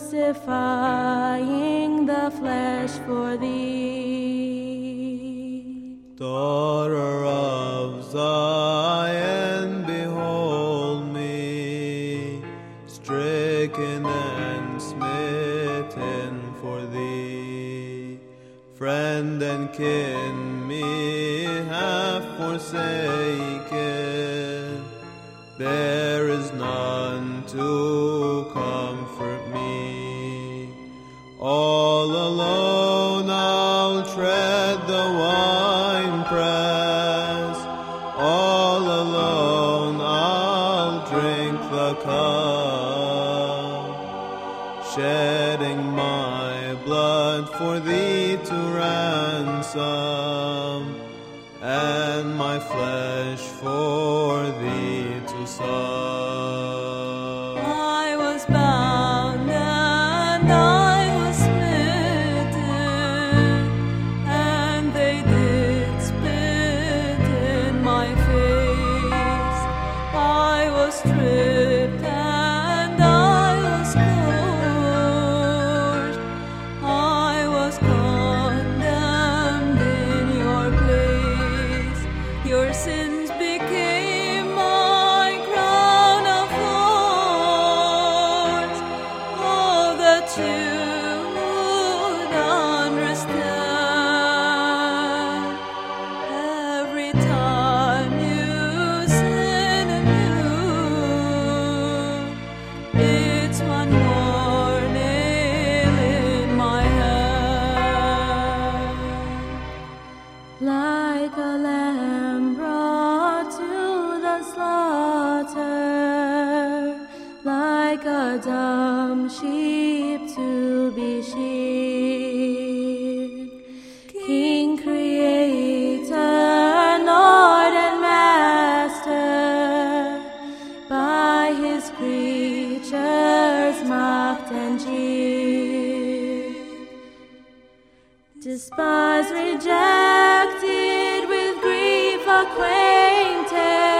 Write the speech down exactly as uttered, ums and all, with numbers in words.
crucifying the flesh for thee. Daughter of Zion, behold me, stricken and smitten for thee. Friend and kin me have forsaken, there is none to comfort me. All alone I'll tread the winepress, all alone I'll drink the cup, shedding my blood for thee to ransom, and my flesh for thee to suck. I was bound and I was smitten, and they did spit in my face. I was stripped and I was scourged. I was condemned in your place. Your sins became my crown of thorns. All that you would understand. Every time you sin anew, it's one more nail in my hand. Like a lamb brought to the slaughter, like a dumb sheep to be sheared. King, Creator, Lord and Master, by his creatures mocked and jeered. Despised, rejected, with grief acquainted,